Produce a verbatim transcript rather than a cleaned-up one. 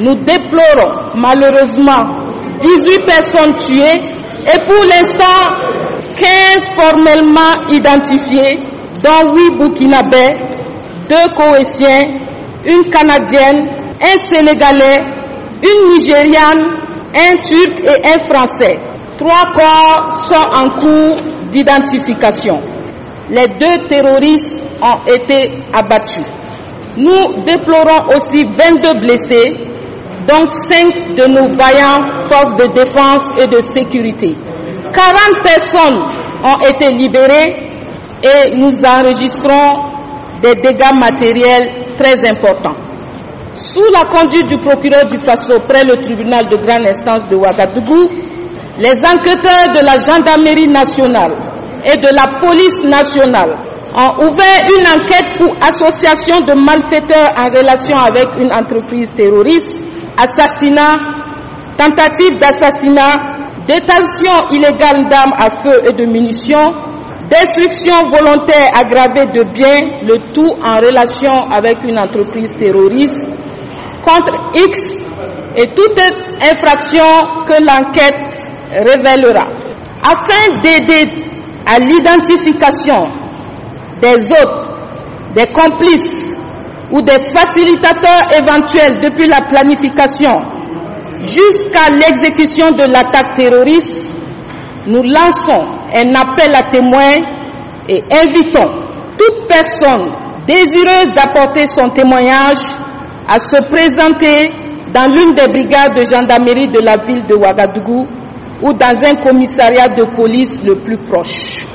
nous déplorons malheureusement dix-huit personnes tuées et pour l'instant quinze formellement identifiées, dont huit Burkinabés, deux Koweïtiens, une Canadienne, un Sénégalais, une Nigériane, un Turc et un Français. Trois corps sont en cours d'identification. Les deux terroristes ont été abattus. Nous déplorons aussi vingt-deux blessés, dont cinq de nos vaillants forces de défense et de sécurité. quarante personnes ont été libérées et nous enregistrons des dégâts matériels très importants. Sous la conduite du procureur du Faso près le tribunal de grande instance de Ouagadougou, les enquêteurs de la gendarmerie nationale et de la police nationale ont ouvert une enquête pour association de malfaiteurs en relation avec une entreprise terroriste, assassinat, tentative d'assassinat, détention illégale d'armes à feu et de munitions, destruction volontaire aggravée de biens, le tout en relation avec une entreprise terroriste, contre X et toute infraction que l'enquête révélera. Afin d'aider à l'identification des autres, des complices ou des facilitateurs éventuels depuis la planification jusqu'à l'exécution de l'attaque terroriste, nous lançons un appel à témoins et invitons toute personne désireuse d'apporter son témoignage à se présenter dans l'une des brigades de gendarmerie de la ville de Ouagadougou ou dans un commissariat de police le plus proche.